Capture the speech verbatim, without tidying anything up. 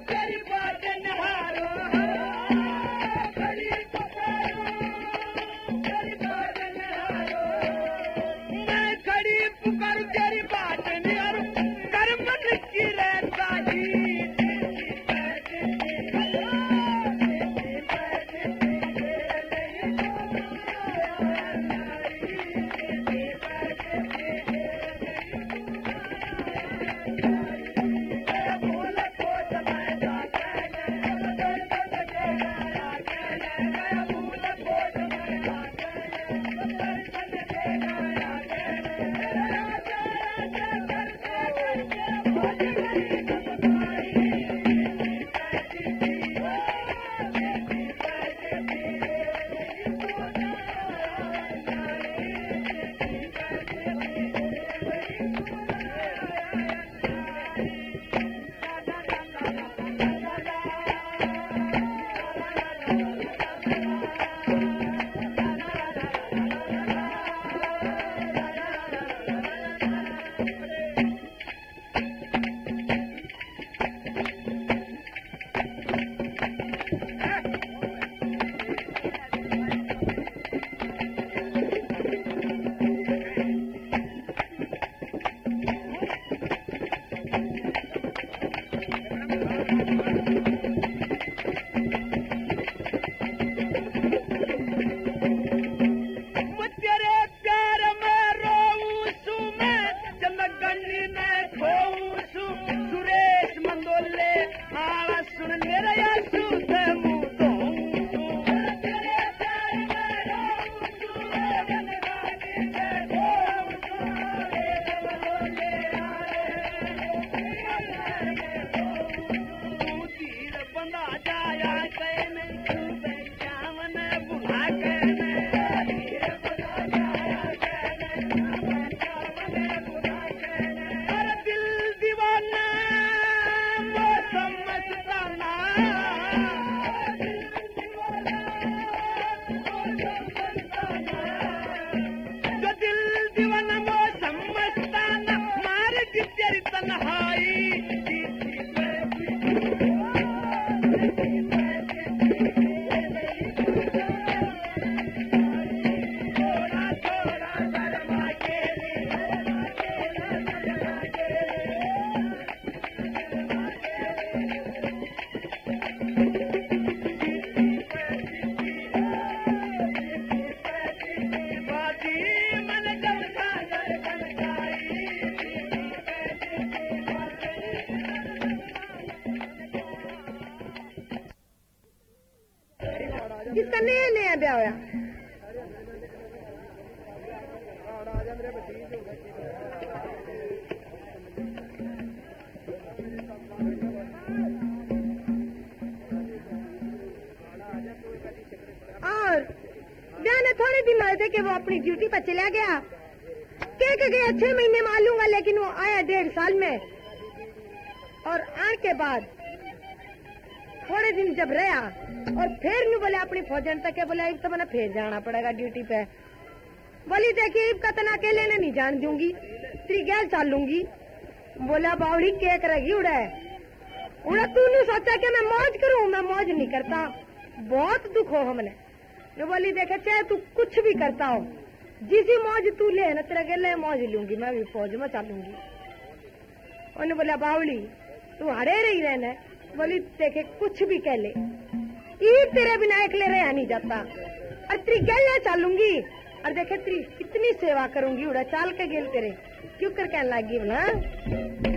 तेरी बात निहारो खड़ी पुकारो तेरी बात निहारो मैं खड़ी पुकारू तेरी बात निहारो कर मन की रहता ही जिसका नया नया ब्याह होया और ब्याह ने थोड़े दिन आए थे कि वो अपनी ड्यूटी पर चला गया। कह के गया छह महीने में आ लूंगा, लेकिन वो आया डेढ़ साल में। और आने के बाद थोड़े दिन जब रहा और फिर नहीं बोले अपनी फौजन तक के बोला तो मैंने फिर जाना पड़ेगा ड्यूटी पे। बोली देखिए इब का तना अकेले ने नहीं जान दूंगी, तेरी गैल चाल लूंगी। बोला बावड़ी क्या करेगी उड़ा उड़ा तू नहीं सोचा कि मैं मौज करूं, मैं मौज नहीं करता, बहुत दुख हो हमने। जो बोली देखे चाहे तू कुछ भी करता हो, जिसी मौज तू ले ना तेरा गले मौज लूंगी, मैं भी फौज में चालूंगी। उन्हें बोला बावड़ी तू हरे रही रहना। बोली देखे कुछ भी कह ले, ये तेरे बिना अकेले रह नहीं जाता, और तेरी गले चालूंगी और देखे तेरी कितनी सेवा करूंगी। उड़ा चाल के गेल तेरे क्यों कर कहने लगी बोला।